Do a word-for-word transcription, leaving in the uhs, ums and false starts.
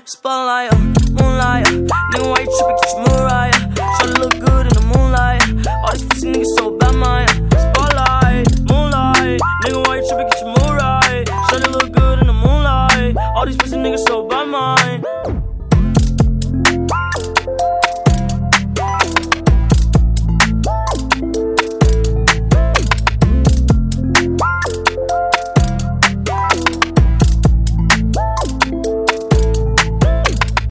Spotlight, moonlight, nigga, why you trippin', get your mood